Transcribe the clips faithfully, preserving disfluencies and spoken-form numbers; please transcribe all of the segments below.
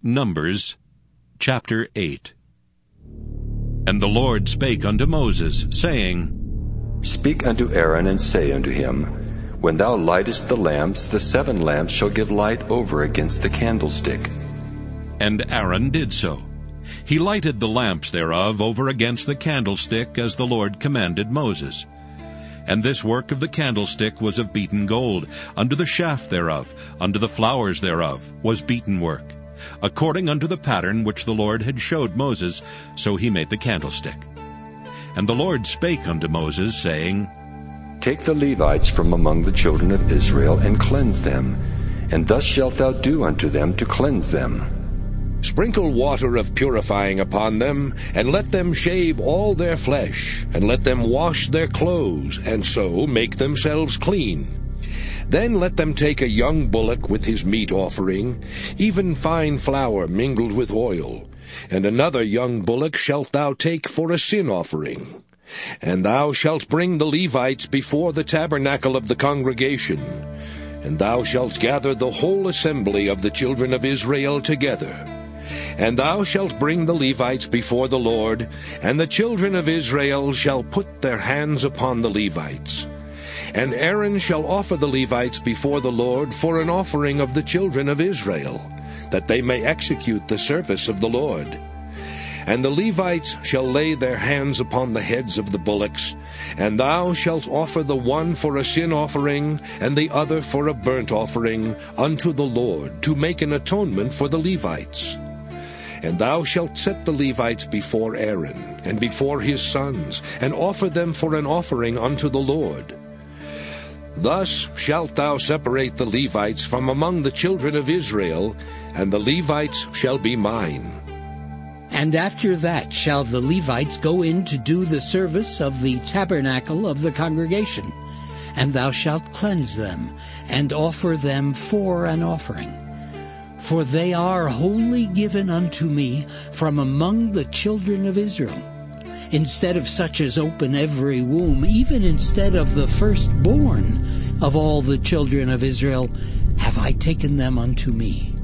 Numbers chapter eight. And the Lord spake unto Moses, saying, Speak unto Aaron, and say unto him, When thou lightest the lamps, the seven lamps shall give light over against the candlestick. And Aaron did so. He lighted the lamps thereof over against the candlestick, as the Lord commanded Moses. And this work of the candlestick was of beaten gold. Unto the shaft thereof, unto the flowers thereof, was beaten work. According unto the pattern which the Lord had showed Moses, so he made the candlestick. And the Lord spake unto Moses, saying, Take the Levites from among the children of Israel, and cleanse them, and thus shalt thou do unto them to cleanse them. Sprinkle water of purifying upon them, and let them shave all their flesh, and let them wash their clothes, and so make themselves clean. Then let them take a young bullock with his meat offering, even fine flour mingled with oil, and another young bullock shalt thou take for a sin offering. And thou shalt bring the Levites before the tabernacle of the congregation, and thou shalt gather the whole assembly of the children of Israel together. And thou shalt bring the Levites before the Lord, and the children of Israel shall put their hands upon the Levites. And Aaron shall offer the Levites before the Lord for an offering of the children of Israel, that they may execute the service of the Lord. And the Levites shall lay their hands upon the heads of the bullocks, and thou shalt offer the one for a sin offering, and the other for a burnt offering, unto the Lord, to make an atonement for the Levites. And thou shalt set the Levites before Aaron, and before his sons, and offer them for an offering unto the Lord. Thus shalt thou separate the Levites from among the children of Israel, and the Levites shall be mine. And after that shall the Levites go in to do the service of the tabernacle of the congregation, and thou shalt cleanse them, and offer them for an offering. For they are wholly given unto me from among the children of Israel. Instead of such as open every womb, even instead of the firstborn of all the children of Israel, have I taken them unto me.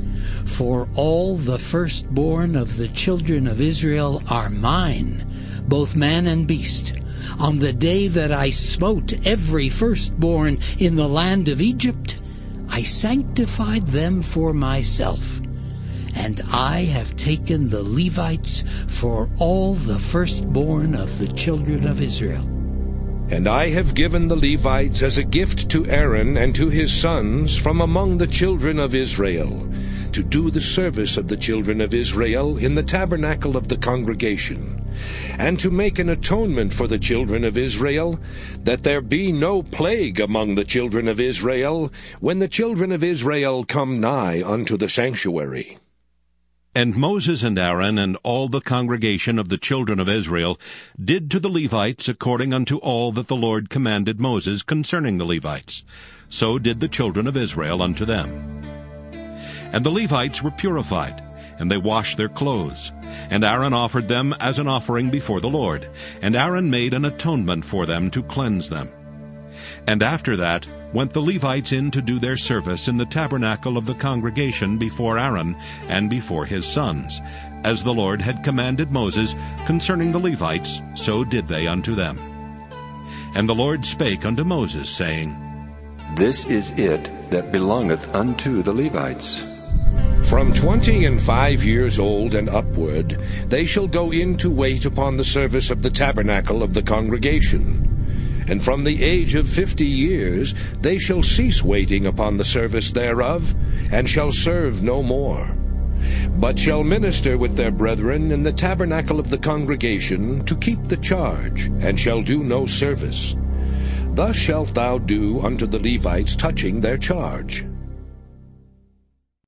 For all the firstborn of the children of Israel are mine, both man and beast. On the day that I smote every firstborn in the land of Egypt, I sanctified them for myself. And I have taken the Levites for all the firstborn of the children of Israel. And I have given the Levites as a gift to Aaron and to his sons from among the children of Israel, to do the service of the children of Israel in the tabernacle of the congregation, and to make an atonement for the children of Israel, that there be no plague among the children of Israel, when the children of Israel come nigh unto the sanctuary. And Moses and Aaron and all the congregation of the children of Israel did to the Levites according unto all that the Lord commanded Moses concerning the Levites. So did the children of Israel unto them. And the Levites were purified, and they washed their clothes. And Aaron offered them as an offering before the Lord. And Aaron made an atonement for them to cleanse them. And after that went the Levites in to do their service in the tabernacle of the congregation before Aaron and before his sons. As the Lord had commanded Moses concerning the Levites, so did they unto them. And the Lord spake unto Moses, saying, This is it that belongeth unto the Levites. From twenty and five years old and upward, they shall go in to wait upon the service of the tabernacle of the congregation. And from the age of fifty years they shall cease waiting upon the service thereof, and shall serve no more, but shall minister with their brethren in the tabernacle of the congregation to keep the charge, and shall do no service. Thus shalt thou do unto the Levites touching their charge.